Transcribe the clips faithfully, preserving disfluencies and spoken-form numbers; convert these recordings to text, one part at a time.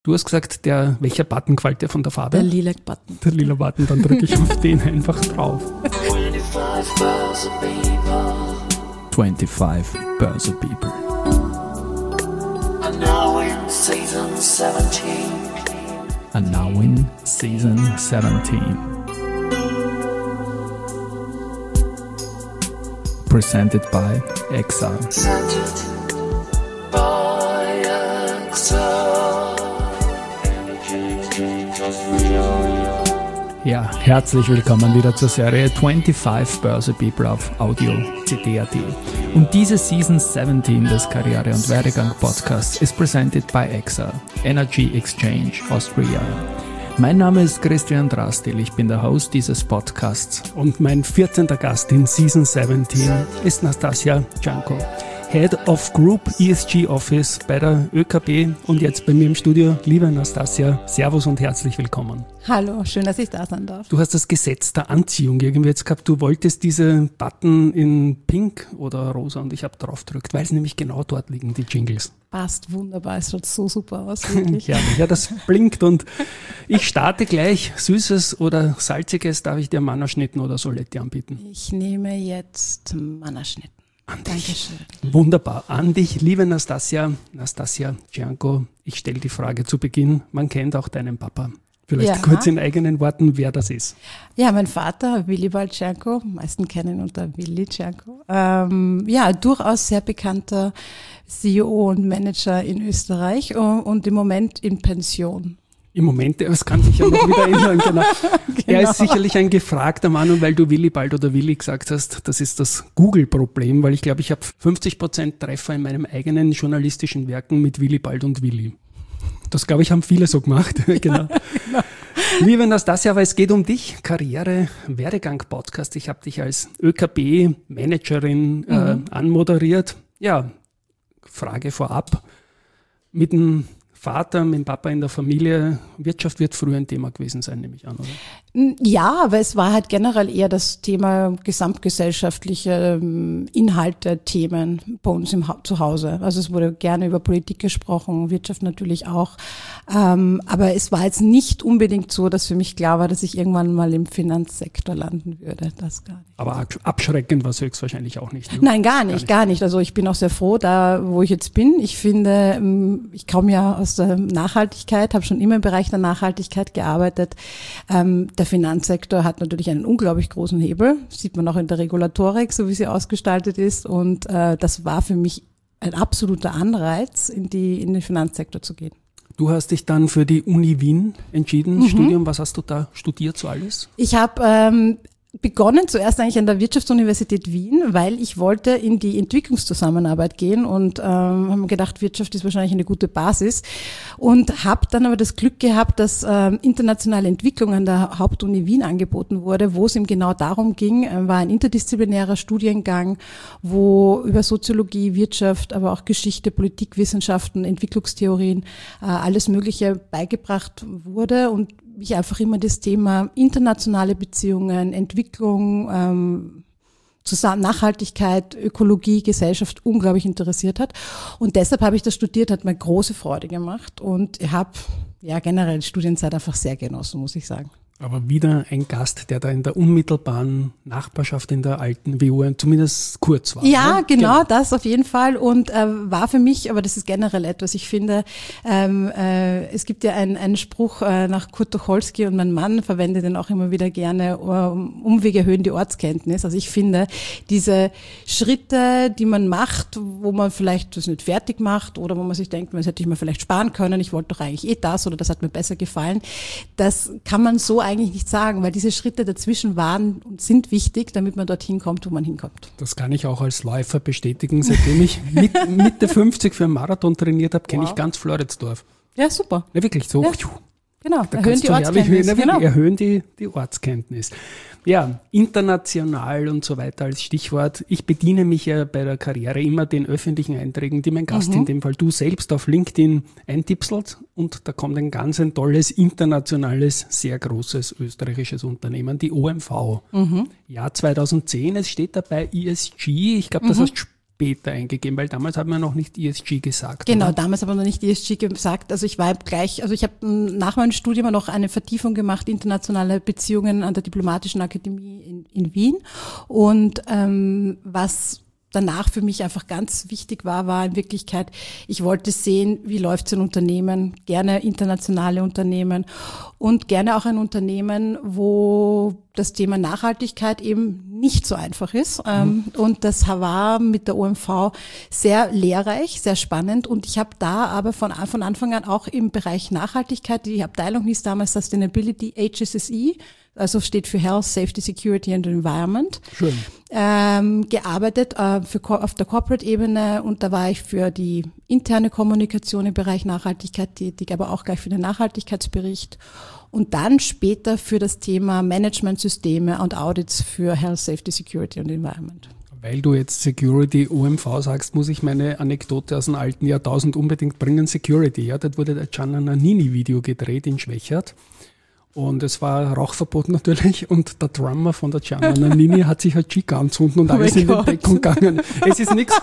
Du hast gesagt, der, welcher Button gefällt dir von der Farbe? Der lila Button. Der lila Button, dann drücke ich auf den einfach drauf. twenty-five Börse People. And now in season seventeen. And now in season seventeen. Presented by Exar. Presented by Exar. Ja, herzlich willkommen wieder zur Serie twenty-five Börse People auf Audio C D punkt A T. Und diese Season seventeen des Karriere- und Werdegang Podcasts ist presented by Exar, Energy Exchange Austria. Mein Name ist Christian Drastil, ich bin der Host dieses Podcasts und mein vierzehnter Gast in Season seventeen ist Nastasia Janko, Head of Group E S G Office bei der ÖKB und jetzt bei mir im Studio. Liebe Nastasia, Servus und herzlich willkommen. Hallo, schön, dass ich da sein darf. Du hast das Gesetz der Anziehung irgendwie jetzt gehabt. Du wolltest diese Button in Pink oder Rosa und ich habe drauf gedrückt, weil es nämlich genau dort liegen, die Jingles. Passt wunderbar, es schaut so super aus. Wirklich. Ja, ja, das blinkt und ich starte gleich. Süßes oder Salziges, darf ich dir Mannerschnitten oder Soletti anbieten? Ich nehme jetzt Mannerschnitten. An dich. Dankeschön. Wunderbar. An dich, liebe Nastasia, Nastasia Janko. Ich stelle die Frage zu Beginn. Man kennt auch deinen Papa. Vielleicht Ja. kurz in eigenen Worten, wer das ist. Ja, mein Vater, Willibald Janko, meisten kennen ihn unter Willi Janko. Ähm, ja, durchaus sehr bekannter C E O und Manager in Österreich und, und im Moment in Pension. Im Moment, das kann sich ja noch wieder ändern. Genau. Genau. Er ist sicherlich ein gefragter Mann und weil du Willibald oder Willi gesagt hast, das ist das Google-Problem, weil ich glaube, ich habe fünfzig Prozent Treffer in meinem eigenen journalistischen Werken mit Willibald und Willi. Das, glaube ich, haben viele so gemacht. Genau. Genau. Liebe Nastasia, aber es geht um dich, Karriere, Werdegang Podcast. Ich habe dich als ÖKB-Managerin Mhm. äh, anmoderiert. Ja, Frage vorab. Mit dem Vater, mit dem Papa in der Familie, Wirtschaft wird früher ein Thema gewesen sein, nehme ich an, oder? Ja, aber es war halt generell eher das Thema gesamtgesellschaftliche ähm, Inhalte, Themen bei uns im ha- zu Hause. Also es wurde gerne über Politik gesprochen, Wirtschaft natürlich auch. Ähm, aber es war jetzt nicht unbedingt so, dass für mich klar war, dass ich irgendwann mal im Finanzsektor landen würde. Das gar nicht. Aber abschreckend war es höchstwahrscheinlich auch nicht. Ne? Nein, gar nicht, gar nicht. Also ich bin auch sehr froh, da wo ich jetzt bin. Ich finde, ähm, ich komme ja aus der Nachhaltigkeit, habe schon immer im Bereich der Nachhaltigkeit gearbeitet. Ähm, Der Finanzsektor hat natürlich einen unglaublich großen Hebel, sieht man auch in der Regulatorik, so wie sie ausgestaltet ist. Und äh, das war für mich ein absoluter Anreiz, in, die, in den Finanzsektor zu gehen. Du hast dich dann für die Uni Wien entschieden, Mhm. Studium. Was hast du da studiert so alles? Ich habe ähm, begonnen zuerst eigentlich an der Wirtschaftsuniversität Wien, weil ich wollte in die Entwicklungszusammenarbeit gehen und ähm, haben gedacht, Wirtschaft ist wahrscheinlich eine gute Basis und habe dann aber das Glück gehabt, dass ähm, internationale Entwicklung an der Hauptuni Wien angeboten wurde, wo es ihm genau darum ging, äh, war ein interdisziplinärer Studiengang, wo über Soziologie, Wirtschaft, aber auch Geschichte, Politikwissenschaften, Entwicklungstheorien, äh, alles Mögliche beigebracht wurde und mich einfach immer das Thema internationale Beziehungen, Entwicklung, ähm, Zusammen- Nachhaltigkeit, Ökologie, Gesellschaft unglaublich interessiert hat. Und deshalb habe ich das studiert, hat mir große Freude gemacht und ich habe ja generell die Studienzeit einfach sehr genossen, muss ich sagen. Aber wieder ein Gast, der da in der unmittelbaren Nachbarschaft in der alten W U zumindest kurz war. Ja, ne? genau, das auf jeden Fall und äh, war für mich, aber das ist generell etwas, ich finde, ähm, äh, es gibt ja einen, einen Spruch äh, nach Kurt Tucholsky und mein Mann verwendet den auch immer wieder gerne, uh, Umwege erhöhen die Ortskenntnis. Also ich finde, diese Schritte, die man macht, wo man vielleicht das nicht fertig macht oder wo man sich denkt, das hätte ich mir vielleicht sparen können, ich wollte doch eigentlich eh das oder das hat mir besser gefallen, das kann man so eigentlich nicht sagen, weil diese Schritte dazwischen waren und sind wichtig, damit man dorthin kommt, wo man hinkommt. Das kann ich auch als Läufer bestätigen. Seitdem ich mit, Mitte fünfzig für einen Marathon trainiert habe, kenne Wow. ich ganz Floridsdorf. Ja, super. Ja, wirklich so. Ja. Genau, Da erhöhen kannst die du herrlich Ortskenntnis. erhöhen, Genau. erhöhen die, die Ortskenntnis. Ja, international und so weiter als Stichwort. Ich bediene mich ja bei der Karriere immer den öffentlichen Einträgen, die mein Gast, Mhm. in dem Fall du selbst, auf LinkedIn eintipselt und da kommt ein ganz ein tolles, internationales, sehr großes österreichisches Unternehmen, die O M V. Mhm. Jahr zweitausendzehn, es steht dabei E S G, ich glaube, das Mhm. heißt später eingegeben, weil damals hat man noch nicht E S G gesagt. Genau, oder? damals hat man noch nicht E S G gesagt. Also ich war gleich, also ich habe nach meinem Studium noch eine Vertiefung gemacht, internationale Beziehungen an der Diplomatischen Akademie in, in Wien. Und ähm, was danach für mich einfach ganz wichtig war, war in Wirklichkeit, ich wollte sehen, wie läuft es in Unternehmen, gerne internationale Unternehmen und gerne auch ein Unternehmen, wo das Thema Nachhaltigkeit eben nicht so einfach ist. Mhm. Und das war mit der O M V sehr lehrreich, sehr spannend. Und ich habe da aber von, von Anfang an auch im Bereich Nachhaltigkeit, die Abteilung hieß damals Sustainability H S S E, also steht für Health, Safety, Security and Environment, Schön. Ähm, gearbeitet äh, für, auf der Corporate-Ebene, und da war ich für die interne Kommunikation im Bereich Nachhaltigkeit tätig, aber auch gleich für den Nachhaltigkeitsbericht und dann später für das Thema Managementsysteme und Audits für Health, Safety, Security und Environment. Weil du jetzt Security O M V sagst, muss ich meine Anekdote aus dem alten Jahrtausend unbedingt bringen. Security, ja, dort wurde der Gianna Nannini-Video gedreht in Schwächert. Und es war Rauchverbot natürlich, und der Drummer von der Gianna Nannini hat sich halt Chica anzünden und alles oh in die Deckung gegangen. Es ist nichts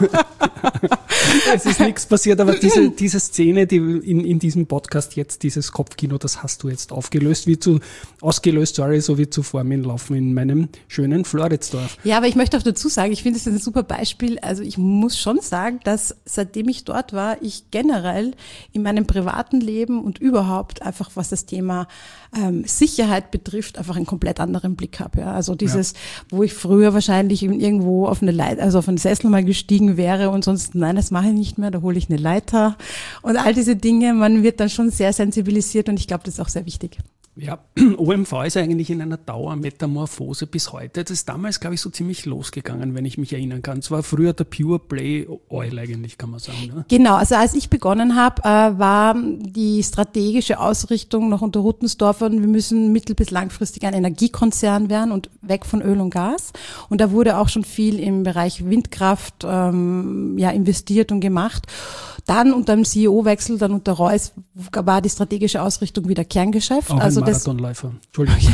es ist nichts passiert, aber diese, diese Szene, die in, in diesem Podcast jetzt, dieses Kopfkino, das hast du jetzt aufgelöst, wie zu, ausgelöst, sorry, so wie zuvor mit Laufen in meinem schönen Floridsdorf. Ja, aber ich möchte auch dazu sagen, ich finde es ein super Beispiel. Also ich muss schon sagen, dass seitdem ich dort war, ich generell in meinem privaten Leben und überhaupt einfach, was das Thema ähm, Sicherheit betrifft, einfach einen komplett anderen Blick habe. Ja. Also dieses, ja. wo ich früher wahrscheinlich irgendwo auf eine Leiter, also auf einen Sessel mal gestiegen wäre und sonst, nein, das mache ich nicht mehr, da hole ich eine Leiter und all diese Dinge, man wird dann schon sehr sensibilisiert, und ich glaube, das ist auch sehr wichtig. Ja, O M V ist eigentlich in einer Dauermetamorphose bis heute. Das ist damals, glaube ich, so ziemlich losgegangen, wenn ich mich erinnern kann. Es war früher der Pure Play Oil eigentlich, kann man sagen. Ne? Genau, also als ich begonnen habe, äh, war die strategische Ausrichtung noch unter Ruttensdorfer, wir müssen mittel- bis langfristig ein Energiekonzern werden und weg von Öl und Gas. Und da wurde auch schon viel im Bereich Windkraft ähm, ja, investiert und gemacht. Dann unter dem C E O-Wechsel, dann unter Reus, war die strategische Ausrichtung wieder Kerngeschäft. Auch also ein Marathonläufer. Entschuldigung.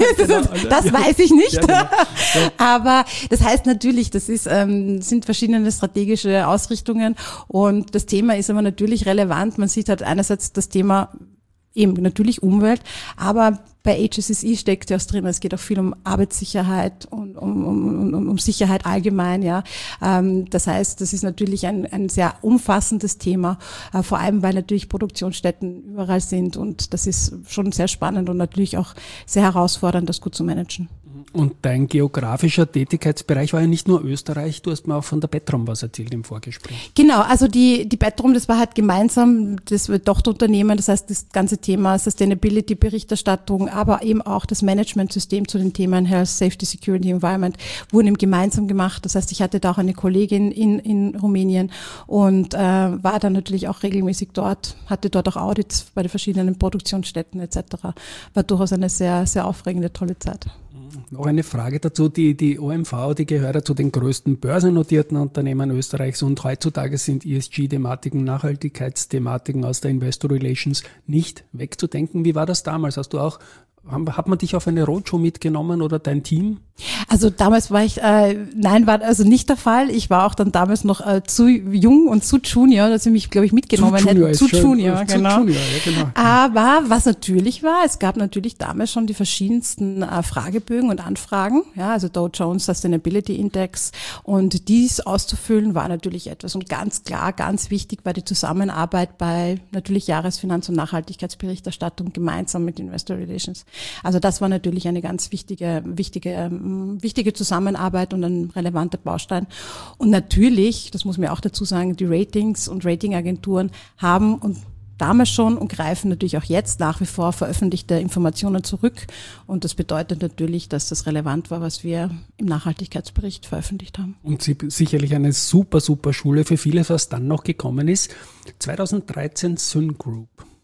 das das ja. weiß ich nicht. Ja, genau. Ja. Aber das heißt natürlich, das ist, ähm, sind verschiedene strategische Ausrichtungen, und das Thema ist aber natürlich relevant. Man sieht halt einerseits das Thema eben natürlich Umwelt, aber bei H S S E steckt ja auch drin, es geht auch viel um Arbeitssicherheit und um, um, um, um Sicherheit allgemein, ja. Ähm, das heißt, das ist natürlich ein, ein sehr umfassendes Thema, äh, vor allem, weil natürlich Produktionsstätten überall sind, und das ist schon sehr spannend und natürlich auch sehr herausfordernd, das gut zu managen. Und dein geografischer Tätigkeitsbereich war ja nicht nur Österreich, du hast mir auch von der Petrom was erzählt im Vorgespräch. Genau, also die, die Petrom, das war halt gemeinsam, das Tochterunternehmen, das heißt das ganze Thema Sustainability-Berichterstattung, aber eben auch das Managementsystem zu den Themen Health, Safety, Security, Environment wurden eben gemeinsam gemacht. Das heißt, ich hatte da auch eine Kollegin in, in Rumänien und äh, war dann natürlich auch regelmäßig dort, hatte dort auch Audits bei den verschiedenen Produktionsstätten et cetera. War durchaus eine sehr, sehr aufregende, tolle Zeit. Noch eine Frage dazu, die, die O M V, die gehört ja zu den größten börsennotierten Unternehmen Österreichs, und heutzutage sind E S G-Thematiken, Nachhaltigkeitsthematiken aus der Investor Relations nicht wegzudenken. Wie war das damals? Hast du auch, hat man dich auf eine Roadshow mitgenommen oder dein Team? Also damals war ich, äh, nein, war also nicht der Fall. Ich war auch dann damals noch äh, zu jung und zu Junior, dass sie mich, glaube ich, mitgenommen zu Junior hätten. Zu schön. Junior, zu genau. Junior, ja, genau. Aber was natürlich war, es gab natürlich damals schon die verschiedensten äh, Fragebögen und Anfragen, ja, also Dow Jones Sustainability Index, und dies auszufüllen war natürlich etwas, und ganz klar, ganz wichtig war die Zusammenarbeit bei natürlich Jahresfinanz- und Nachhaltigkeitsberichterstattung gemeinsam mit Investor Relations. Also das war natürlich eine ganz wichtige, wichtige wichtige Zusammenarbeit und ein relevanter Baustein. Und natürlich, das muss man auch dazu sagen, die Ratings und Ratingagenturen haben und damals schon und greifen natürlich auch jetzt nach wie vor veröffentlichte Informationen zurück. Und das bedeutet natürlich, dass das relevant war, was wir im Nachhaltigkeitsbericht veröffentlicht haben. Und sicherlich eine super, super Schule für viele, was dann noch gekommen ist. zweitausenddreizehn Syn Group.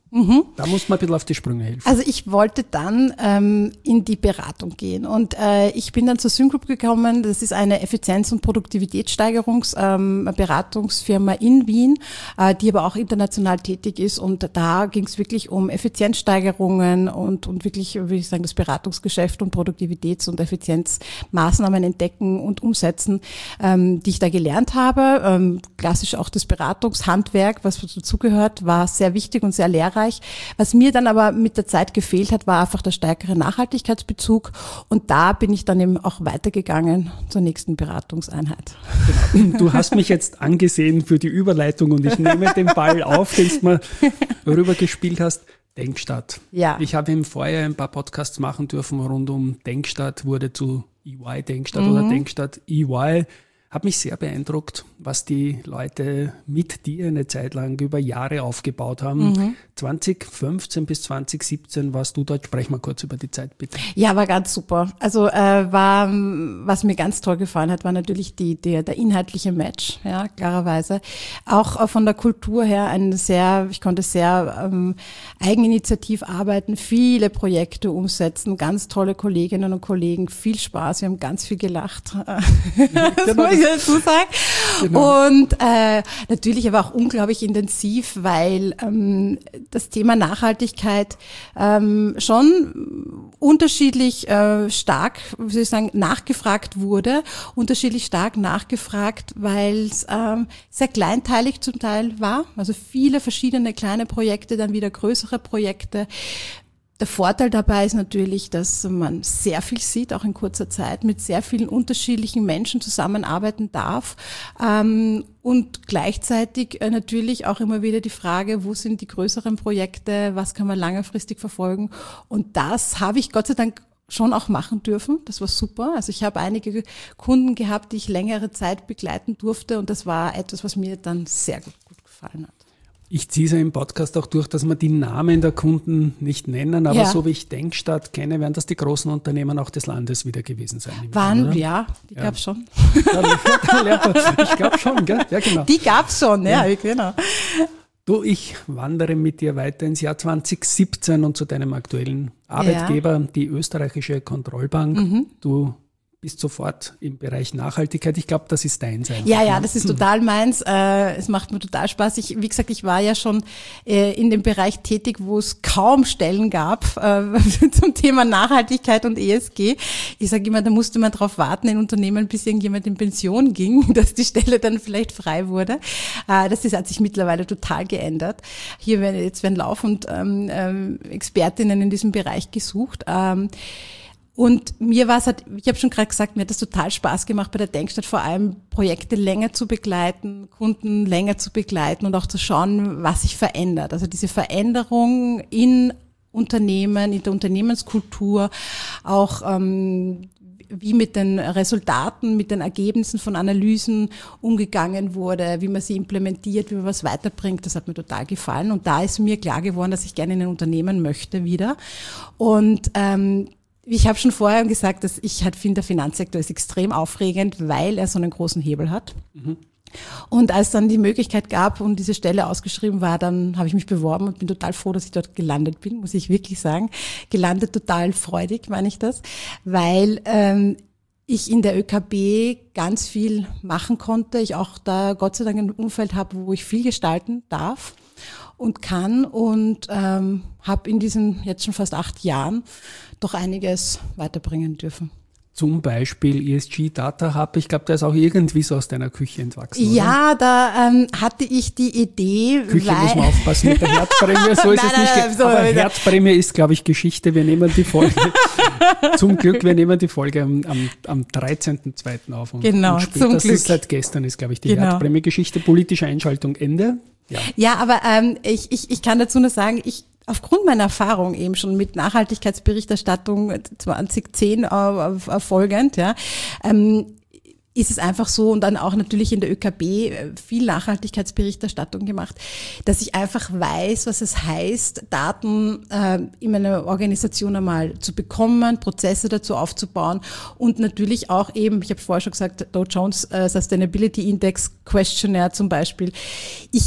Mhm. Da muss man ein bisschen auf die Sprünge helfen. Also ich wollte dann ähm, in die Beratung gehen und äh, ich bin dann zur Syngroup gekommen. Das ist eine Effizienz- und Produktivitätssteigerungsberatungsfirma ähm, in Wien, äh, die aber auch international tätig ist, und da ging es wirklich um Effizienzsteigerungen und, und wirklich, würde ich sagen, das Beratungsgeschäft und Produktivitäts- und Effizienzmaßnahmen entdecken und umsetzen, ähm, die ich da gelernt habe. Ähm, klassisch auch das Beratungshandwerk, was dazugehört, war sehr wichtig und sehr lehrreich. Was mir dann aber mit der Zeit gefehlt hat, war einfach der stärkere Nachhaltigkeitsbezug, und da bin ich dann eben auch weitergegangen zur nächsten Beratungseinheit. Genau. Du hast mich jetzt angesehen für die Überleitung und ich nehme den Ball auf, den du mir rübergespielt hast. Denkstadt. Ja. Ich habe im Vorjahr ein paar Podcasts machen dürfen rund um Denkstadt, wurde zu E Y Denkstadt Mhm. oder Denkstadt E Y. Hat mich sehr beeindruckt, was die Leute mit dir eine Zeit lang über Jahre aufgebaut haben. Mhm. zwanzig fünfzehn bis zwanzig siebzehn warst du dort. Sprech mal kurz über die Zeit, bitte. Ja, war ganz super. Also äh, war, was mir ganz toll gefallen hat, war natürlich die, der, der inhaltliche Match, ja, klarerweise. Auch äh, von der Kultur her ein sehr, ich konnte sehr ähm, eigeninitiativ arbeiten, viele Projekte umsetzen, ganz tolle Kolleginnen und Kollegen, viel Spaß, wir haben ganz viel gelacht. Das muss ich dazu sagen. Genau. Und äh, natürlich aber auch unglaublich intensiv, weil ähm, das Thema Nachhaltigkeit ähm, schon unterschiedlich äh, stark, wie soll ich sagen, nachgefragt wurde, unterschiedlich stark nachgefragt, weil es ähm, sehr kleinteilig zum Teil war, also viele verschiedene kleine Projekte, dann wieder größere Projekte. Der Vorteil dabei ist natürlich, dass man sehr viel sieht, auch in kurzer Zeit, mit sehr vielen unterschiedlichen Menschen zusammenarbeiten darf. Ähm, und gleichzeitig äh, natürlich auch immer wieder die Frage, wo sind die größeren Projekte, was kann man längerfristig verfolgen? Und das habe ich Gott sei Dank schon auch machen dürfen. Das war super. Also ich habe einige Kunden gehabt, die ich längere Zeit begleiten durfte, und das war etwas, was mir dann sehr gut, gut gefallen hat. Ich ziehe es ja im Podcast auch durch, dass wir die Namen der Kunden nicht nennen, aber Ja. so wie ich Denkstadt kenne, werden das die großen Unternehmen auch des Landes wieder gewesen sein. Waren, oder? ja, die Ja. gab's schon. Ich glaube schon, gell? Ja, genau. Die gab's schon, ja, Ja. genau. Du, ich wandere mit dir weiter ins Jahr zwanzig siebzehn und zu deinem aktuellen Arbeitgeber, die österreichische Kontrollbank. Mhm. Du bist sofort im Bereich Nachhaltigkeit. Ich glaube, das ist deins einfach. Ja, ja, ne? das ist total meins. Äh, es macht mir total Spaß. Ich, wie gesagt, ich war ja schon äh, in dem Bereich tätig, wo es kaum Stellen gab äh, zum Thema Nachhaltigkeit und E S G. Ich sage immer, da musste man drauf warten in Unternehmen, bis irgendjemand in Pension ging, dass die Stelle dann vielleicht frei wurde. Äh, das ist, hat sich mittlerweile total geändert. Hier werden jetzt werden laufend ähm, ähm, Expertinnen in diesem Bereich gesucht. Ähm, Und mir war es halt, ich habe schon gerade gesagt, mir hat das total Spaß gemacht bei der Denkstadt, vor allem Projekte länger zu begleiten, Kunden länger zu begleiten und auch zu schauen, was sich verändert. Also diese Veränderung in Unternehmen, in der Unternehmenskultur, auch ähm, wie mit den Resultaten, mit den Ergebnissen von Analysen umgegangen wurde, wie man sie implementiert, wie man was weiterbringt, das hat mir total gefallen. Und da ist mir klar geworden, dass ich gerne in ein Unternehmen möchte wieder. Und ähm, ich habe schon vorher gesagt, dass ich halt finde, der Finanzsektor ist extrem aufregend, weil er so einen großen Hebel hat. Mhm. Und als dann die Möglichkeit gab und diese Stelle ausgeschrieben war, dann habe ich mich beworben und bin total froh, dass ich dort gelandet bin, muss ich wirklich sagen. Gelandet total freudig, meine ich das, weil ähm, ich in der ÖKB ganz viel machen konnte. Ich auch da Gott sei Dank ein Umfeld habe, wo ich viel gestalten darf und kann, und ähm, habe in diesen jetzt schon fast acht Jahren doch einiges weiterbringen dürfen. Zum Beispiel E S G Data Hub, ich glaube, der ist auch irgendwie so aus deiner Küche entwachsen, Ja, oder? da ähm, hatte ich die Idee, Küche weil muss man aufpassen mit der Herzprämie, so ist Nein, es nicht. nein, nein, so Aber wieder. Herzprämie ist, glaube ich, Geschichte. Wir nehmen die Folge, zum Glück, wir nehmen die Folge am, am, am dreizehnten zweiten auf. Und, Genau, und zum spätestens Glück. seit gestern ist, glaube ich, die Genau. Herzprämie-Geschichte, politische Einschaltung, Ende. Ja. Ja, aber ähm, ich, ich, ich kann dazu nur sagen, ich aufgrund meiner Erfahrung eben schon mit Nachhaltigkeitsberichterstattung zwanzig zehn äh, folgend, ja, ähm, ist es einfach so, und dann auch natürlich in der ÖKB viel Nachhaltigkeitsberichterstattung gemacht, dass ich einfach weiß, was es heißt, Daten äh, in meiner Organisation einmal zu bekommen, Prozesse dazu aufzubauen und natürlich auch eben, ich habe vorher schon gesagt, Dow Jones äh, Sustainability Index Questionnaire zum Beispiel. Ich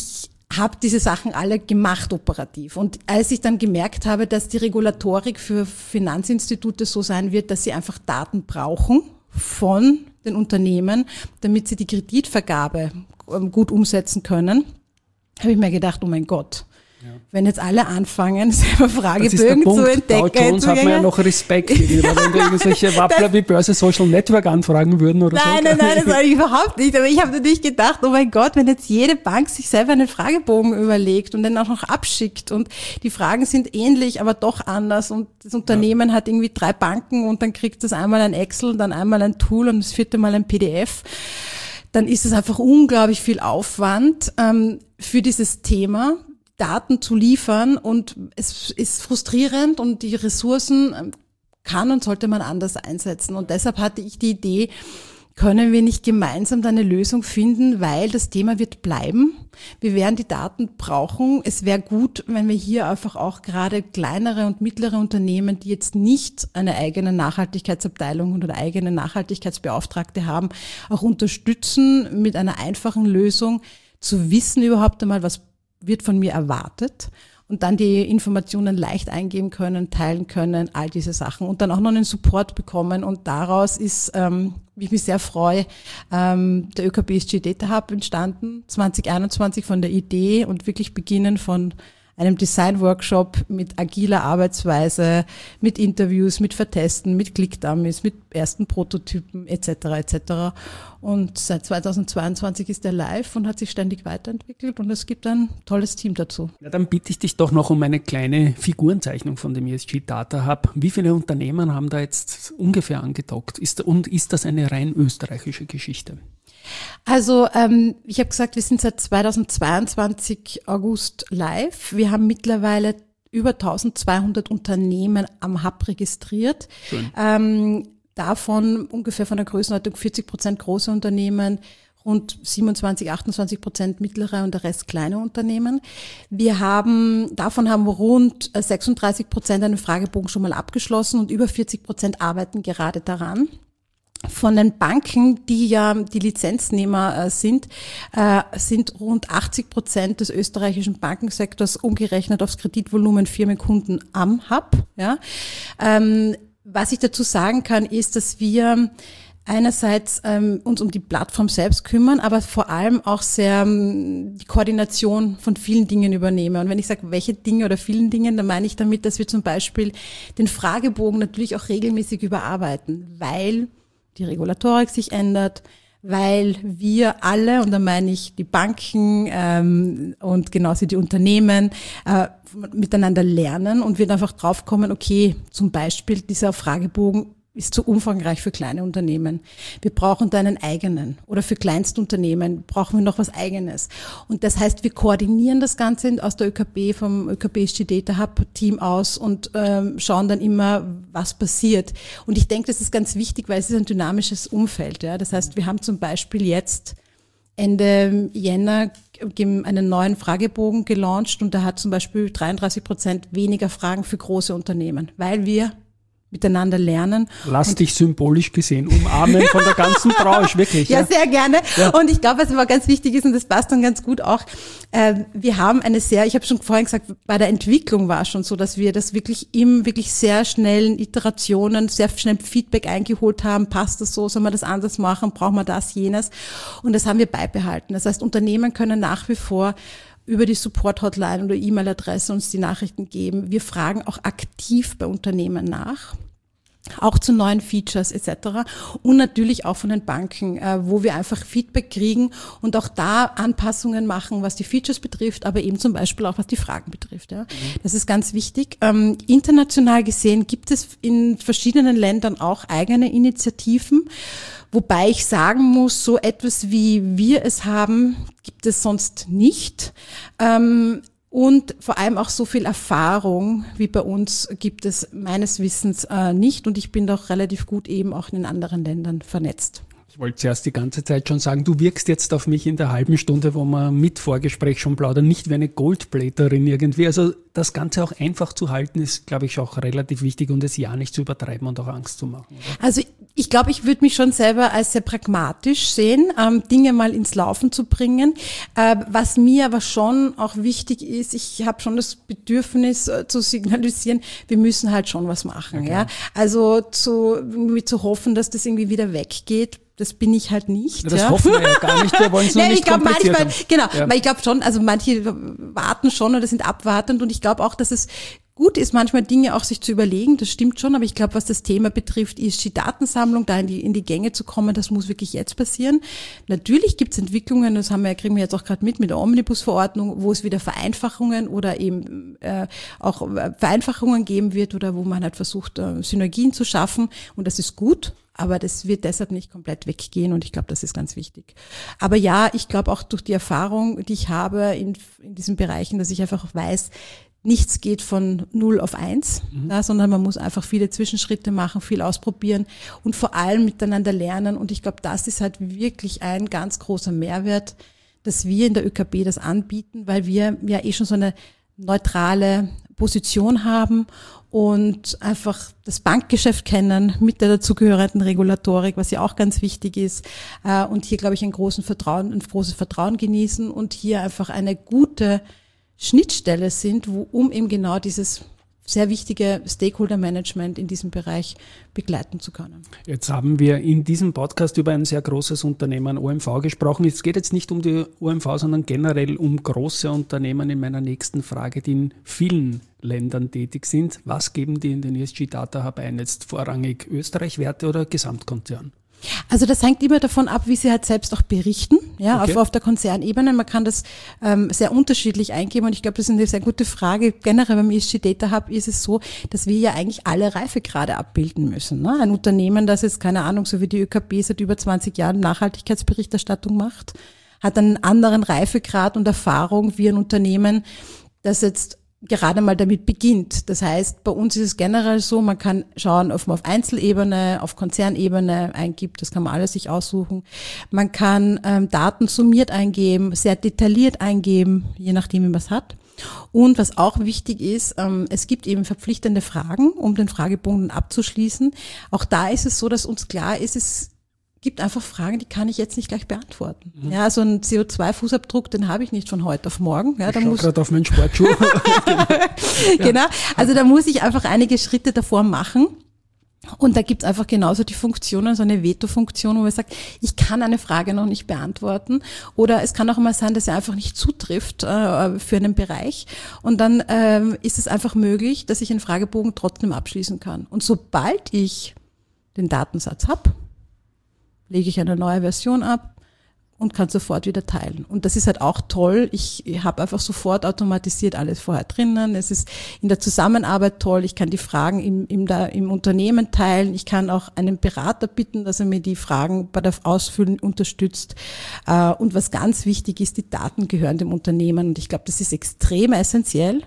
habe diese Sachen alle gemacht operativ. Und als ich dann gemerkt habe, dass die Regulatorik für Finanzinstitute so sein wird, dass sie einfach Daten brauchen von den Unternehmen, damit sie die Kreditvergabe gut umsetzen können, habe ich mir gedacht, oh mein Gott, ja. Wenn jetzt alle anfangen, selber Fragebögen zu entdecken. Dow Jones hat man ja noch Respekt gegenüber, wenn da irgendwelche Wappler wie Börse Social Network anfragen würden oder nein, so. Nein, nein, nein, das habe ich überhaupt nicht. Aber ich habe natürlich gedacht, oh mein Gott, wenn jetzt jede Bank sich selber einen Fragebogen überlegt und den auch noch abschickt und die Fragen sind ähnlich, aber doch anders und das Unternehmen ja. hat irgendwie drei Banken und dann kriegt das einmal ein Excel, dann einmal ein Tool und das vierte Mal ein P D F, dann ist es einfach unglaublich viel Aufwand ähm, für dieses Thema, Daten zu liefern und es ist frustrierend und die Ressourcen kann und sollte man anders einsetzen. Und deshalb hatte ich die Idee, können wir nicht gemeinsam da eine Lösung finden, weil das Thema wird bleiben. Wir werden die Daten brauchen. Es wäre gut, wenn wir hier einfach auch gerade kleinere und mittlere Unternehmen, die jetzt nicht eine eigene Nachhaltigkeitsabteilung oder eigene Nachhaltigkeitsbeauftragte haben, auch unterstützen mit einer einfachen Lösung, zu wissen überhaupt einmal, was wird von mir erwartet und dann die Informationen leicht eingeben können, teilen können, all diese Sachen und dann auch noch einen Support bekommen und daraus ist, ähm, wie ich mich sehr freue, ähm, der Ö K B E S G Data Hub entstanden, zwanzig einundzwanzig von der Idee und wirklich beginnen von einem Design-Workshop mit agiler Arbeitsweise, mit Interviews, mit Vertesten, mit Click-Dummies, mit ersten Prototypen et cetera et cetera. Und seit zweitausendzweiundzwanzig ist er live und hat sich ständig weiterentwickelt und es gibt ein tolles Team dazu. Ja, dann bitte ich dich doch noch um eine kleine Figurenzeichnung von dem E S G Data Hub. Wie viele Unternehmen haben da jetzt ungefähr angedockt? Ist, und ist das eine rein österreichische Geschichte? Also ähm, ich habe gesagt, wir sind seit zweitausendzweiundzwanzig August live. Wir haben mittlerweile über eintausendzweihundert Unternehmen am Hub registriert. Ähm, davon ungefähr von der Größenordnung vierzig Prozent große Unternehmen, rund siebenundzwanzig, achtundzwanzig Prozent mittlere und der Rest kleine Unternehmen. Wir haben, davon haben rund sechsunddreißig Prozent einen Fragebogen schon mal abgeschlossen und über vierzig Prozent arbeiten gerade daran. Von den Banken, die ja die Lizenznehmer äh, sind, äh, sind rund achtzig Prozent des österreichischen Bankensektors umgerechnet aufs Kreditvolumen Firmenkunden am Hub. Ja. Ähm, was ich dazu sagen kann, ist, dass wir einerseits ähm, uns um die Plattform selbst kümmern, aber vor allem auch sehr ähm, die Koordination von vielen Dingen übernehmen. Und wenn ich sage, welche Dinge oder vielen Dingen, dann meine ich damit, dass wir zum Beispiel den Fragebogen natürlich auch regelmäßig überarbeiten, weil die Regulatorik sich ändert, weil wir alle, und da meine ich die Banken ähm, und genauso die Unternehmen, äh, miteinander lernen und wir einfach draufkommen, okay, zum Beispiel dieser Fragebogen ist zu umfangreich für kleine Unternehmen. Wir brauchen da einen eigenen. Oder für Kleinstunternehmen brauchen wir noch was Eigenes. Und das heißt, wir koordinieren das Ganze aus der Ö K B, vom Ö K B E S G Data Hub Team aus und ähm, schauen dann immer, was passiert. Und ich denke, das ist ganz wichtig, weil es ist ein dynamisches Umfeld. Ja? Das heißt, wir haben zum Beispiel jetzt Ende Jänner einen neuen Fragebogen gelauncht und da hat zum Beispiel dreiunddreißig Prozent weniger Fragen für große Unternehmen, weil wir miteinander lernen. Lass dich symbolisch gesehen umarmen von der ganzen Branche, wirklich. Ja, ja, sehr gerne. Ja. Und ich glaube, was aber ganz wichtig ist, und das passt dann ganz gut auch, äh, wir haben eine sehr, ich habe schon vorhin gesagt, bei der Entwicklung war es schon so, dass wir das wirklich im wirklich sehr schnellen Iterationen, sehr schnell Feedback eingeholt haben, passt das so, soll man das anders machen, brauchen wir das, jenes. Und das haben wir beibehalten. Das heißt, Unternehmen können nach wie vor über die Support-Hotline oder E-Mail-Adresse uns die Nachrichten geben. Wir fragen auch aktiv bei Unternehmen nach, auch zu neuen Features et cetera. Und natürlich auch von den Banken, äh, wo wir einfach Feedback kriegen und auch da Anpassungen machen, was die Features betrifft, aber eben zum Beispiel auch was die Fragen betrifft. Ja. Mhm. Das ist ganz wichtig. Ähm, international gesehen gibt es in verschiedenen Ländern auch eigene Initiativen, wobei ich sagen muss, so etwas wie wir es haben, gibt es sonst nicht. Ähm, und vor allem auch so viel Erfahrung wie bei uns gibt es meines Wissens äh, nicht. Und ich bin doch relativ gut eben auch in anderen Ländern vernetzt. Ich wollte zuerst die ganze Zeit schon sagen, du wirkst jetzt auf mich in der halben Stunde, wo wir mit Vorgespräch schon plaudern, nicht wie eine Goldplaterin irgendwie. Also das Ganze auch einfach zu halten, ist, glaube ich, auch relativ wichtig und es ja nicht zu übertreiben und auch Angst zu machen. Oder? Also ich glaube, ich würde mich schon selber als sehr pragmatisch sehen, ähm, Dinge mal ins Laufen zu bringen. Äh, was mir aber schon auch wichtig ist, ich habe schon das Bedürfnis äh, zu signalisieren, wir müssen halt schon was machen. Okay. Ja? Also zu, irgendwie zu hoffen, dass das irgendwie wieder weggeht. Das bin ich halt nicht. Das ja. hoffen wir ja gar nicht, wir wollen es nur ja, nicht ich glaub, kompliziert manchmal, haben. Genau, ja. weil ich glaube schon, also manche warten schon oder sind abwartend und ich glaube auch, dass es gut ist, manchmal Dinge auch sich zu überlegen, das stimmt schon, aber ich glaube, was das Thema betrifft, ist die Datensammlung, da in die, in die Gänge zu kommen, das muss wirklich jetzt passieren. Natürlich gibt es Entwicklungen, das haben wir, kriegen wir jetzt auch gerade mit, mit der Omnibus-Verordnung, wo es wieder Vereinfachungen oder eben äh, auch Vereinfachungen geben wird oder wo man halt versucht, äh, Synergien zu schaffen und das ist gut. Aber das wird deshalb nicht komplett weggehen und ich glaube, das ist ganz wichtig. Aber ja, ich glaube auch durch die Erfahrung, die ich habe in, in diesen Bereichen, dass ich einfach weiß, nichts geht von null auf eins, mhm. ja, sondern man muss einfach viele Zwischenschritte machen, viel ausprobieren und vor allem miteinander lernen. Und ich glaube, das ist halt wirklich ein ganz großer Mehrwert, dass wir in der ÖKB das anbieten, weil wir ja eh schon so eine neutrale Position haben und einfach das Bankgeschäft kennen mit der dazugehörenden Regulatorik, was ja auch ganz wichtig ist, und hier, glaube ich, ein großen Vertrauen, ein großes Vertrauen genießen und hier einfach eine gute Schnittstelle sind, wo, um eben genau dieses sehr wichtige Stakeholder-Management in diesem Bereich begleiten zu können. Jetzt haben wir in diesem Podcast über ein sehr großes Unternehmen O M V gesprochen. Es geht jetzt nicht um die O M V, sondern generell um große Unternehmen in meiner nächsten Frage, die in vielen Ländern tätig sind. Was geben die in den E S G Data Hub ein? Jetzt vorrangig Österreich-Werte oder Gesamtkonzern? Also das hängt immer davon ab, wie sie halt selbst auch berichten, ja, okay. auf, auf der Konzernebene. Man kann das ähm, sehr unterschiedlich eingeben und ich glaube, das ist eine sehr gute Frage. Generell beim E S G Data Hub ist es so, dass wir ja eigentlich alle Reifegrade abbilden müssen. Ne? Ein Unternehmen, das jetzt, keine Ahnung, so wie die ÖKB seit über zwanzig Jahren Nachhaltigkeitsberichterstattung macht, hat einen anderen Reifegrad und Erfahrung wie ein Unternehmen, das jetzt gerade mal damit beginnt. Das heißt, bei uns ist es generell so, man kann schauen, ob man auf Einzelebene, auf Konzernebene eingibt, das kann man alles sich aussuchen. Man kann ähm, Daten summiert eingeben, sehr detailliert eingeben, je nachdem, wie man es hat. Und was auch wichtig ist, ähm, es gibt eben verpflichtende Fragen, um den Fragebogen abzuschließen. Auch da ist es so, dass uns klar ist, es gibt einfach Fragen, die kann ich jetzt nicht gleich beantworten. Mhm. Ja, so ein C O zwei Fußabdruck, den habe ich nicht von heute auf morgen. Ja, ich da schau muss gerade auf meinen Sportschuh. Genau, also da muss ich einfach einige Schritte davor machen. Und da gibt's einfach genauso die Funktionen, so eine Veto-Funktion, wo man sagt, ich kann eine Frage noch nicht beantworten. Oder es kann auch mal sein, dass sie einfach nicht zutrifft äh, für einen Bereich. Und dann ähm, ist es einfach möglich, dass ich einen Fragebogen trotzdem abschließen kann. Und sobald ich den Datensatz habe, lege ich eine neue Version ab und kann sofort wieder teilen. Und das ist halt auch toll. Ich habe einfach sofort automatisiert alles vorher drinnen. Es ist in der Zusammenarbeit toll. Ich kann die Fragen im, im, da, im Unternehmen teilen. Ich kann auch einen Berater bitten, dass er mir die Fragen bei der Ausfüllen unterstützt. Und was ganz wichtig ist, die Daten gehören dem Unternehmen. Und ich glaube, das ist extrem essentiell,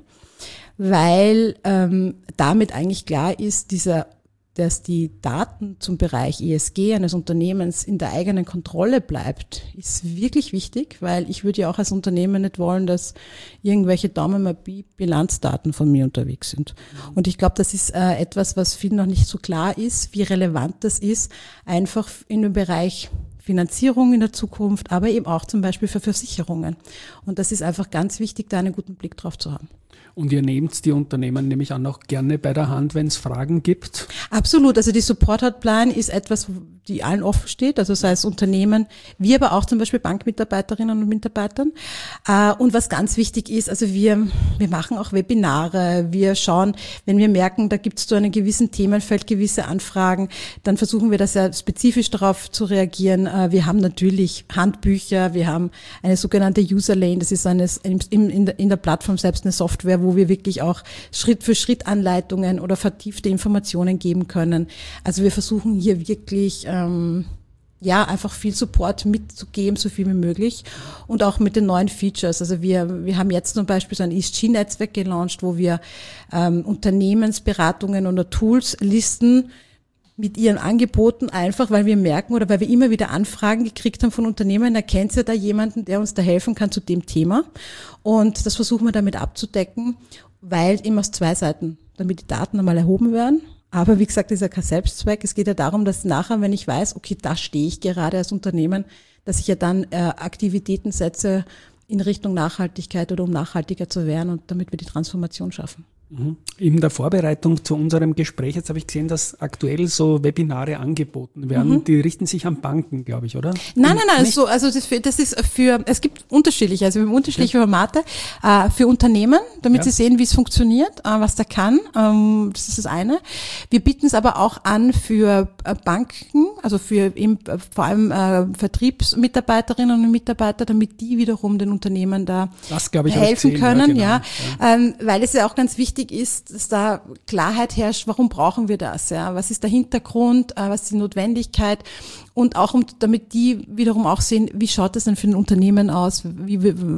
weil ähm, damit eigentlich klar ist, dieser dass die Daten zum Bereich E S G eines Unternehmens in der eigenen Kontrolle bleibt, ist wirklich wichtig, weil ich würde ja auch als Unternehmen nicht wollen, dass irgendwelche Daumen mal Bilanzdaten von mir unterwegs sind. Und ich glaube, das ist äh, etwas, was vielen noch nicht so klar ist, wie relevant das ist, einfach in dem Bereich Finanzierung in der Zukunft, aber eben auch zum Beispiel für Versicherungen. Und das ist einfach ganz wichtig, da einen guten Blick drauf zu haben. Und ihr nehmt die Unternehmen nämlich an auch gerne bei der Hand, wenn es Fragen gibt? Absolut. Also die Support-Hotline ist etwas, die allen offen steht, also sei es Unternehmen, wie aber auch zum Beispiel Bankmitarbeiterinnen und Mitarbeitern. Und was ganz wichtig ist, also wir wir machen auch Webinare, wir schauen, wenn wir merken, da gibt es zu einem gewissen Themenfeld gewisse Anfragen, dann versuchen wir das ja spezifisch darauf zu reagieren. Wir haben natürlich Handbücher, wir haben eine sogenannte User Lane, das ist eine, in, in, der, in der Plattform selbst eine Software, wo wir wirklich auch Schritt für Schritt Anleitungen oder vertiefte Informationen geben können. Also wir versuchen hier wirklich ähm, ja einfach viel Support mitzugeben, so viel wie möglich und auch mit den neuen Features. Also wir wir haben jetzt zum Beispiel so ein E S G-Netzwerk gelauncht, wo wir ähm, Unternehmensberatungen oder Tools listen, mit ihren Angeboten einfach, weil wir merken oder weil wir immer wieder Anfragen gekriegt haben von Unternehmen, erkennt ihr da jemanden, der uns da helfen kann zu dem Thema. Und das versuchen wir damit abzudecken, weil immer aus zwei Seiten, damit die Daten einmal erhoben werden. Aber wie gesagt, das ist ja kein Selbstzweck. Es geht ja darum, dass nachher, wenn ich weiß, okay, da stehe ich gerade als Unternehmen, dass ich ja dann äh, Aktivitäten setze in Richtung Nachhaltigkeit oder um nachhaltiger zu werden und damit wir die Transformation schaffen. In der Vorbereitung zu unserem Gespräch, jetzt habe ich gesehen, dass aktuell so Webinare angeboten werden. Mhm. Die richten sich an Banken, glaube ich, oder? Nein, nein, nein. So, also das, für, das ist für, es gibt unterschiedliche, also wir haben unterschiedliche ja. Formate äh, für Unternehmen, damit ja. sie sehen, wie es funktioniert, äh, was da kann. Ähm, das ist das eine. Wir bieten es aber auch an für äh, Banken, also für eben, äh, vor allem äh, Vertriebsmitarbeiterinnen und Mitarbeiter, damit die wiederum den Unternehmen da das, ich, helfen zehn, können, ja, genau. ja. Ähm, weil es ja auch ganz wichtig ist, dass da Klarheit herrscht, warum brauchen wir das, ja, was ist der Hintergrund, was ist die Notwendigkeit und auch um, damit die wiederum auch sehen, wie schaut das denn für ein Unternehmen aus, wie,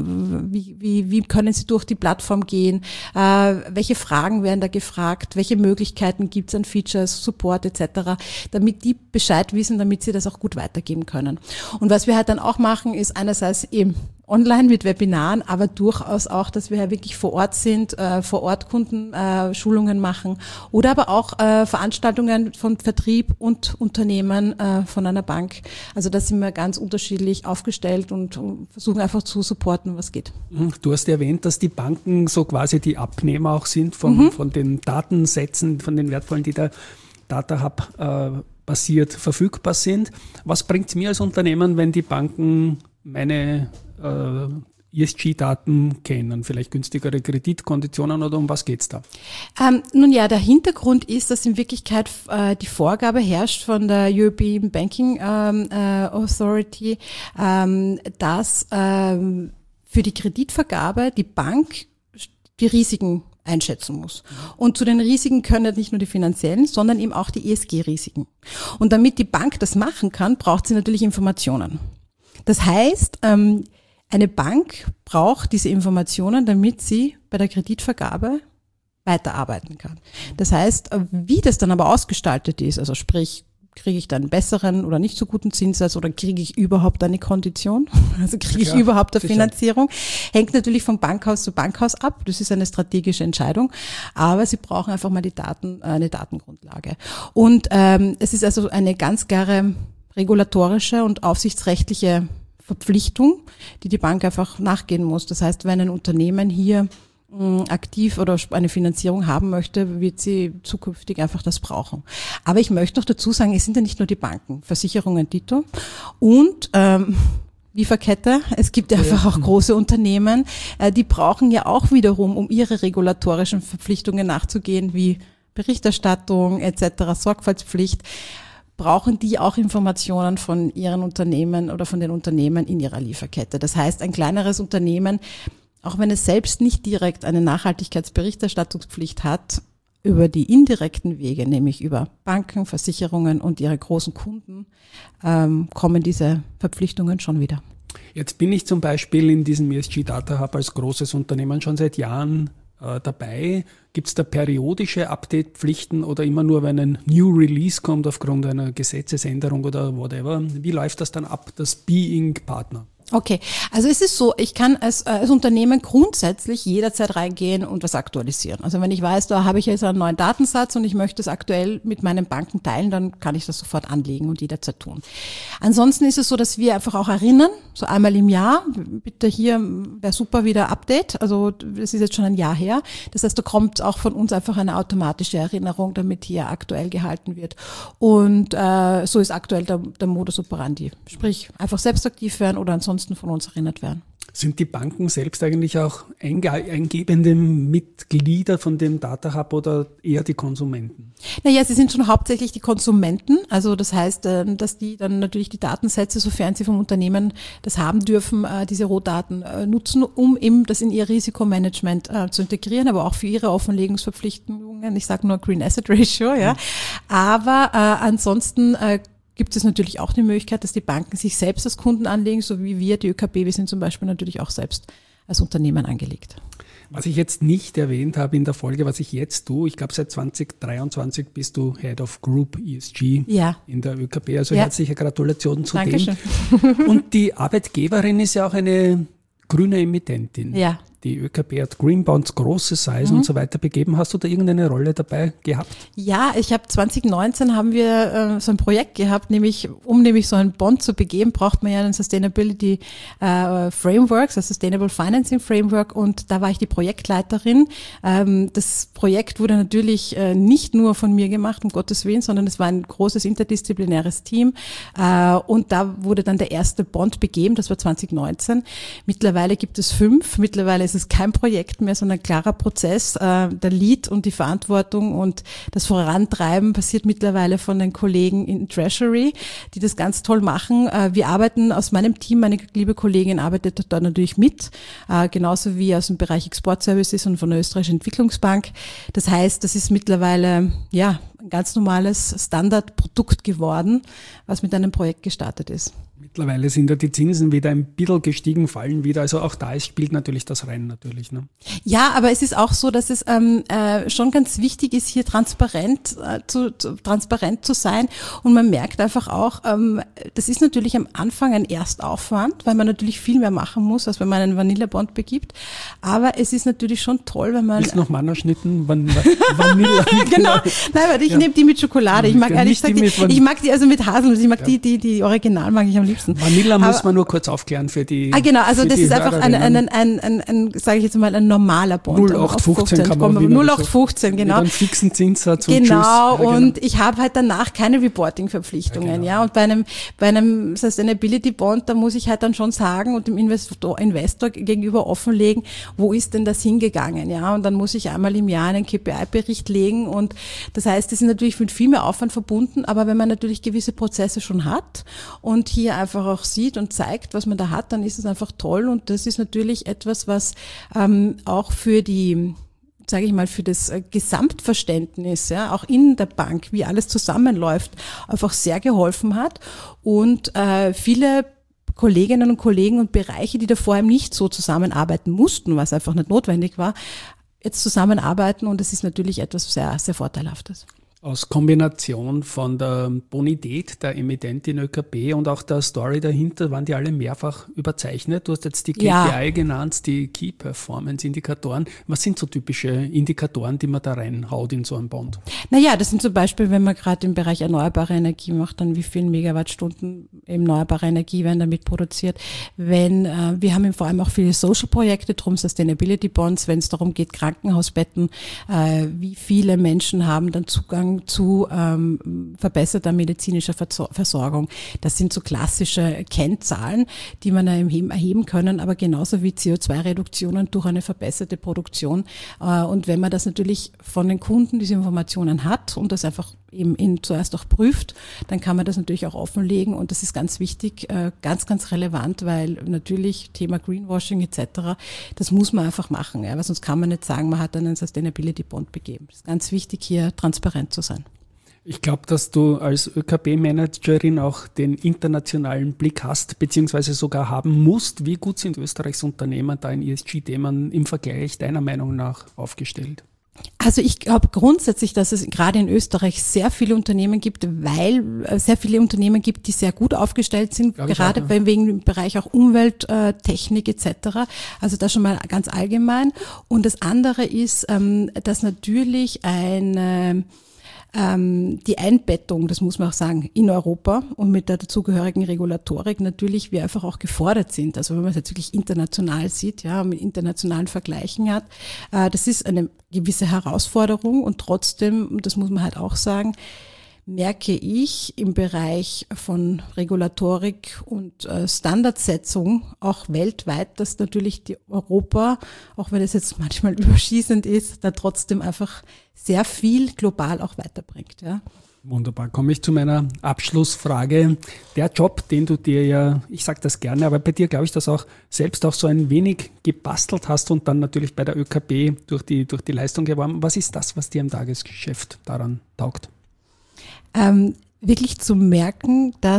wie, wie, wie können sie durch die Plattform gehen, äh, welche Fragen werden da gefragt, welche Möglichkeiten gibt es an Features, Support et cetera, damit die Bescheid wissen, damit sie das auch gut weitergeben können. Und was wir halt dann auch machen, ist einerseits eben online mit Webinaren, aber durchaus auch, dass wir ja wirklich vor Ort sind, äh, vor Ort Kunden äh, Schulungen machen oder aber auch äh, Veranstaltungen von Vertrieb und Unternehmen äh, von einer Bank. Also da sind wir ganz unterschiedlich aufgestellt und, und versuchen einfach zu supporten, was geht. Du hast erwähnt, dass die Banken so quasi die Abnehmer auch sind von, mhm. von den Datensätzen, von den wertvollen, die der Data Hub äh, basiert verfügbar sind. Was bringt es mir als Unternehmen, wenn die Banken meine äh, E S G-Daten kennen, vielleicht günstigere Kreditkonditionen oder um was geht's da? Ähm, nun ja, der Hintergrund ist, dass in Wirklichkeit äh, die Vorgabe herrscht von der European Banking ähm, äh, Authority, ähm, dass ähm, für die Kreditvergabe die Bank die Risiken einschätzen muss. Und zu den Risiken können nicht nur die finanziellen, sondern eben auch die E S G-Risiken. Und damit die Bank das machen kann, braucht sie natürlich Informationen. Das heißt, ähm, eine Bank braucht diese Informationen, damit sie bei der Kreditvergabe weiterarbeiten kann. Das heißt, wie das dann aber ausgestaltet ist, also sprich, kriege ich dann einen besseren oder nicht so guten Zinssatz oder kriege ich überhaupt eine Kondition, also kriege ich ja, überhaupt eine sicher. Finanzierung, hängt natürlich von Bankhaus zu Bankhaus ab. Das ist eine strategische Entscheidung, aber sie brauchen einfach mal die Daten, eine Datengrundlage. Und ähm, es ist also eine ganz klare regulatorische und aufsichtsrechtliche Verpflichtung, die die Bank einfach nachgehen muss. Das heißt, wenn ein Unternehmen hier mh, aktiv oder eine Finanzierung haben möchte, wird sie zukünftig einfach das brauchen. Aber ich möchte noch dazu sagen, es sind ja nicht nur die Banken, Versicherungen, Dito und ähm, Lieferkette. Es gibt ja einfach auch große Unternehmen, äh, die brauchen ja auch wiederum, um ihre regulatorischen Verpflichtungen nachzugehen, wie Berichterstattung et cetera, Sorgfaltspflicht, brauchen die auch Informationen von ihren Unternehmen oder von den Unternehmen in ihrer Lieferkette. Das heißt, ein kleineres Unternehmen, auch wenn es selbst nicht direkt eine Nachhaltigkeitsberichterstattungspflicht hat, über die indirekten Wege, nämlich über Banken, Versicherungen und ihre großen Kunden, ähm, kommen diese Verpflichtungen schon wieder. Jetzt bin ich zum Beispiel in diesem E S G Data Hub als großes Unternehmen schon seit Jahren äh, dabei. Gibt es da periodische Update-Pflichten oder immer nur, wenn ein New Release kommt aufgrund einer Gesetzesänderung oder whatever? Wie läuft das dann ab, das Be-Inc-Partner? Okay, also es ist so, ich kann als, als Unternehmen grundsätzlich jederzeit reingehen und was aktualisieren. Also wenn ich weiß, da habe ich jetzt einen neuen Datensatz und ich möchte es aktuell mit meinen Banken teilen, dann kann ich das sofort anlegen und jederzeit tun. Ansonsten ist es so, dass wir einfach auch erinnern, so einmal im Jahr, bitte hier, wäre super wieder Update, also das ist jetzt schon ein Jahr her. Das heißt, da kommt auch von uns einfach eine automatische Erinnerung, damit hier aktuell gehalten wird. Und äh, so ist aktuell der, der Modus operandi. Sprich, einfach selbst aktiv werden oder ansonsten von uns erinnert werden. Sind die Banken selbst eigentlich auch einge- eingebende Mitglieder von dem Data Hub oder eher die Konsumenten? Naja, sie sind schon hauptsächlich die Konsumenten. Also das heißt, dass die dann natürlich die Datensätze, sofern sie vom Unternehmen das haben dürfen, diese Rohdaten nutzen, um eben das in ihr Risikomanagement zu integrieren, aber auch für ihre Offenlegungsverpflichtungen. Ich sage nur Green Asset Ratio, ja. Mhm. Aber äh, ansonsten äh, gibt es natürlich auch die Möglichkeit, dass die Banken sich selbst als Kunden anlegen, so wie wir, die ÖKB, wir sind zum Beispiel natürlich auch selbst als Unternehmen angelegt. Was ich jetzt nicht erwähnt habe in der Folge, was ich jetzt tue, ich glaube seit zwanzig dreiundzwanzig bist du Head of Group E S G ja. in der ÖKB. Also ja. herzliche Gratulation zu Dankeschön. dem. Und die Arbeitgeberin ist ja auch eine grüne Emittentin. Ja. Die ÖKB hat Green Bonds, große Size mhm. und so weiter begeben. Hast du da irgendeine Rolle dabei gehabt? Ja, ich habe zwanzig neunzehn haben wir äh, so ein Projekt gehabt, nämlich um nämlich so einen Bond zu begeben, braucht man ja einen Sustainability äh, Framework, das Sustainable Financing Framework, und da war ich die Projektleiterin. Ähm, das Projekt wurde natürlich äh, nicht nur von mir gemacht, um Gottes Willen, sondern es war ein großes interdisziplinäres Team äh, und da wurde dann der erste Bond begeben, das war zwanzig neunzehn. Mittlerweile gibt es fünf, mittlerweile ist es kein Projekt mehr, sondern ein klarer Prozess. Der Lead und die Verantwortung und das Vorantreiben passiert mittlerweile von den Kollegen in Treasury, die das ganz toll machen. Wir arbeiten aus meinem Team, meine liebe Kollegin arbeitet da natürlich mit, genauso wie aus dem Bereich Exportservices und von der Österreichischen Entwicklungsbank. Das heißt, das ist mittlerweile ja ein ganz normales Standardprodukt geworden, was mit einem Projekt gestartet ist. Mittlerweile sind ja die Zinsen wieder ein bisschen gestiegen, fallen wieder. Also auch da ist, spielt natürlich das rein natürlich. Ne? Ja, aber es ist auch so, dass es ähm, äh, schon ganz wichtig ist, hier transparent äh, zu, zu transparent zu sein. Und man merkt einfach auch, ähm, das ist natürlich am Anfang ein Erstaufwand, weil man natürlich viel mehr machen muss, als wenn man einen Vanilla-Bond begibt. Aber es ist natürlich schon toll, wenn man... Willst du noch Mannerschnitten? Van Vanilla? Genau. Nein, weil ich ja. nehme die mit Schokolade. Ich mag ja, ehrlich gesagt, die, ich mag die also mit Haselnuss. Ich mag ja. die, die, die Original mag ich am liebsten. Vanilla muss man nur kurz aufklären für die. Ah, genau, also das ist einfach ein, ein, ein, ein, ein, ein sage ich jetzt mal, ein normaler Bond. null acht fünfzehn kann man null acht fünfzehn, genau. Mit einem fixen Zinssatz und genau, tschüss. Ja, genau, und ich habe halt danach keine Reporting-Verpflichtungen, ja, genau. ja. Und bei einem, bei einem Sustainability Bond, da muss ich halt dann schon sagen und dem Investor, Investor gegenüber offenlegen, wo ist denn das hingegangen, ja. Und dann muss ich einmal im Jahr einen K P I-Bericht legen und das heißt, das ist natürlich mit viel mehr Aufwand verbunden, aber wenn man natürlich gewisse Prozesse schon hat und hier einfach auch sieht und zeigt, was man da hat, dann ist es einfach toll und das ist natürlich etwas, was ähm, auch für die, sage ich mal, für das Gesamtverständnis, ja, auch in der Bank, wie alles zusammenläuft, einfach sehr geholfen hat und äh, viele Kolleginnen und Kollegen und Bereiche, die da vorher nicht so zusammenarbeiten mussten, was einfach nicht notwendig war, jetzt zusammenarbeiten und das ist natürlich etwas sehr, sehr Vorteilhaftes. Aus Kombination von der Bonität der Emittentin ÖKB und auch der Story dahinter waren die alle mehrfach überzeichnet. Du hast jetzt die K P I ja. genannt, die Key Performance Indikatoren. Was sind so typische Indikatoren, die man da reinhaut in so einen Bond? Naja, das sind zum Beispiel, wenn man gerade im Bereich erneuerbare Energie macht, dann wie viele Megawattstunden eben erneuerbare Energie werden damit produziert. Wenn äh, wir haben vor allem auch viele Social-Projekte, drum Sustainability Bonds, wenn es darum geht, Krankenhausbetten, äh, wie viele Menschen haben dann Zugang zu ähm, verbesserter medizinischer Versorgung. Das sind so klassische Kennzahlen, die man erheben können, aber genauso wie C O zwei Reduktionen durch eine verbesserte Produktion. Äh, und wenn man das natürlich von den Kunden diese Informationen hat und das einfach eben in, zuerst auch prüft, dann kann man das natürlich auch offenlegen und das ist ganz wichtig, äh, ganz, ganz relevant, weil natürlich Thema Greenwashing et cetera, das muss man einfach machen, ja, weil sonst kann man nicht sagen, man hat einen Sustainability Bond begeben. Es ist ganz wichtig, hier transparent zu sein. Ich glaube, dass du als ÖKB-Managerin auch den internationalen Blick hast, beziehungsweise sogar haben musst. Wie gut sind Österreichs Unternehmen da in E S G-Themen im Vergleich deiner Meinung nach aufgestellt? Also ich glaube grundsätzlich, dass es gerade in Österreich sehr viele Unternehmen gibt, weil äh, sehr viele Unternehmen gibt, die sehr gut aufgestellt sind, gerade auch, ja. wegen dem Bereich auch Umwelt, äh, Technik et cetera. Also das schon mal ganz allgemein. Und das andere ist, ähm, dass natürlich eine Ähm, die Einbettung, das muss man auch sagen, in Europa und mit der dazugehörigen Regulatorik natürlich wir einfach auch gefordert sind. Also wenn man es jetzt wirklich international sieht, ja, mit internationalen Vergleichen hat, äh, das ist eine gewisse Herausforderung und trotzdem, das muss man halt auch sagen, merke ich im Bereich von Regulatorik und äh, Standardsetzung auch weltweit, dass natürlich die Europa, auch wenn es jetzt manchmal überschießend ist, da trotzdem einfach sehr viel global auch weiterbringt. Ja. Wunderbar. Komme ich zu meiner Abschlussfrage. Der Job, den du dir ja, ich sage das gerne, aber bei dir glaube ich, dass auch selbst auch so ein wenig gebastelt hast und dann natürlich bei der ÖKB durch die, durch die Leistung geworben. Was ist das, was dir im Tagesgeschäft daran taugt? Ähm, wirklich zu merken, dass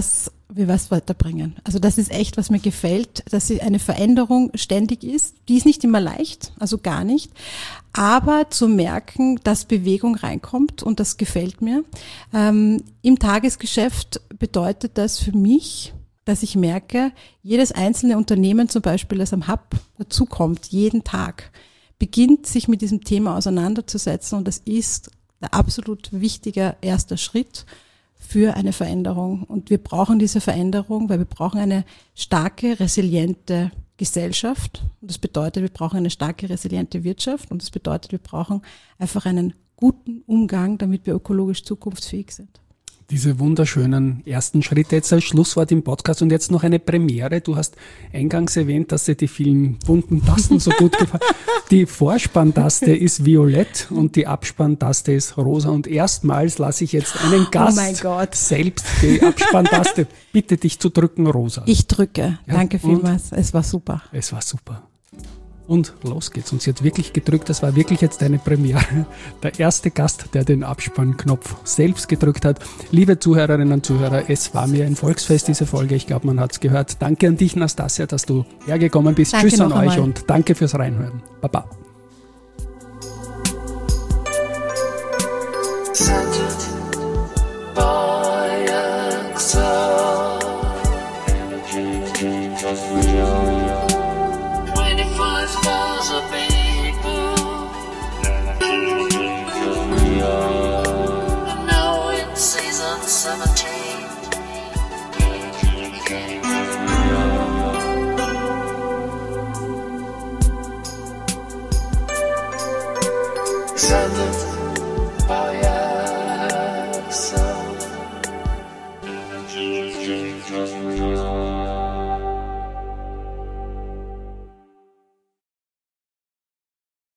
wir was weiterbringen. Also das ist echt, was mir gefällt, dass sie eine Veränderung ständig ist. Die ist nicht immer leicht, also gar nicht. Aber zu merken, dass Bewegung reinkommt und das gefällt mir. Ähm, im Tagesgeschäft bedeutet das für mich, dass ich merke, jedes einzelne Unternehmen zum Beispiel, das am Hub dazukommt, jeden Tag, beginnt sich mit diesem Thema auseinanderzusetzen und das ist der absolut wichtige erster Schritt für eine Veränderung. Und wir brauchen diese Veränderung, weil wir brauchen eine starke, resiliente Gesellschaft. Und das bedeutet, wir brauchen eine starke, resiliente Wirtschaft. Und das bedeutet, wir brauchen einfach einen guten Umgang, damit wir ökologisch zukunftsfähig sind. Diese wunderschönen ersten Schritte jetzt als Schlusswort im Podcast und jetzt noch eine Premiere. Du hast eingangs erwähnt, dass dir die vielen bunten Tasten so gut gefallen. Die Vorspanntaste ist violett und die Abspanntaste ist rosa. Und erstmals lasse ich jetzt einen Gast oh mein Gott. selbst die Abspanntaste. Bitte dich zu drücken, Rosa. Ich drücke. Ja, Danke vielmals. Es war super. Es war super. Und los geht's. Und sie hat wirklich gedrückt, das war wirklich jetzt eine Premiere. Der erste Gast, der den Abspannknopf selbst gedrückt hat. Liebe Zuhörerinnen und Zuhörer, es war mir ein Volksfest, diese Folge. Ich glaube, man hat's gehört. Danke an dich, Nastasia, dass du hergekommen bist. Danke Tschüss an euch einmal. und danke fürs Reinhören. Baba. Presented by Excel. twenty-five thousand people. And now in season seventeen. Presented by